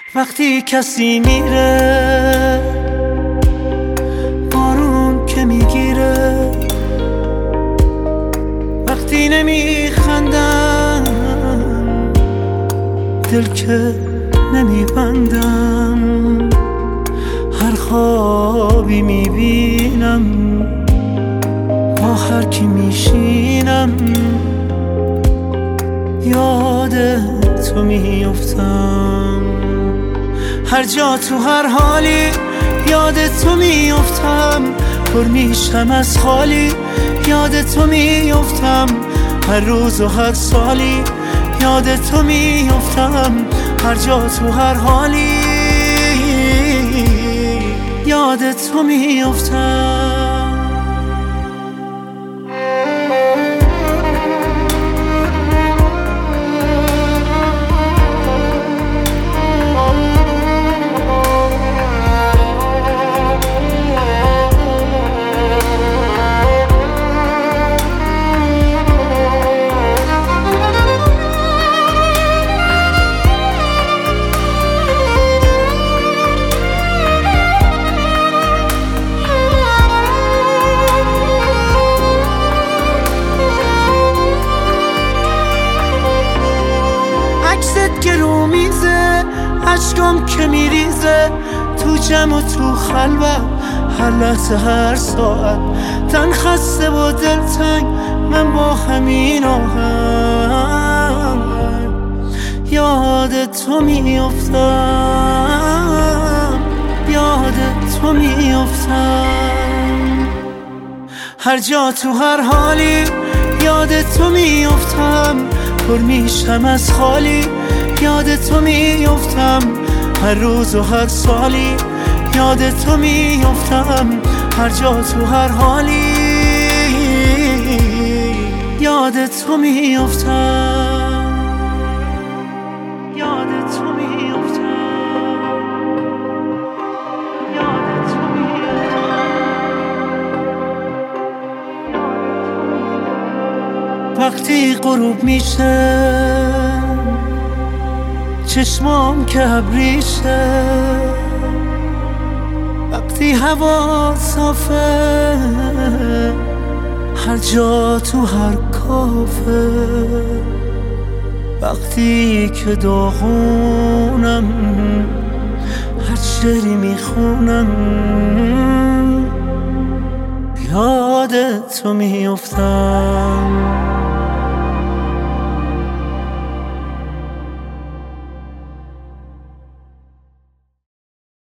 وقتی کسی میره، بارون که میگیره، وقتی نمیخندم، دل که نمیبندم، هر خوابی میبینم، با هر کی میشینم، یاد تو میافتم. هر جا تو هر حالی یاد تو میافتم، پر میشم از خالی یاد تو میافتم، هر روز و هر سالی یاد تو میافتم، هر جا تو هر حالی یاد تو میافتم. که رو میزه، عشقم که میریزه، تو جمع و تو خلوت، هر لحظه هر ساعت، تن خسته و دلتنگ، من با همین آهنگ یاد تو میافتم، یاد تو میافتم. هر جا تو هر حالی یاد تو میافتم، پر میشم از خالی یاد تو میافتم، هر روز و هر سالی یاد تو میافتم، هر جا تو هر حالی یاد تو میافتم، یاد تو میافتم، یاد تو میافتم. وقتی غروب میشه، چشمام که ابریشه، وقتی هوا صافه، هر جا تو هر کافه، وقتی که داغونم، هر شعری میخونم، یاد تو میافتم.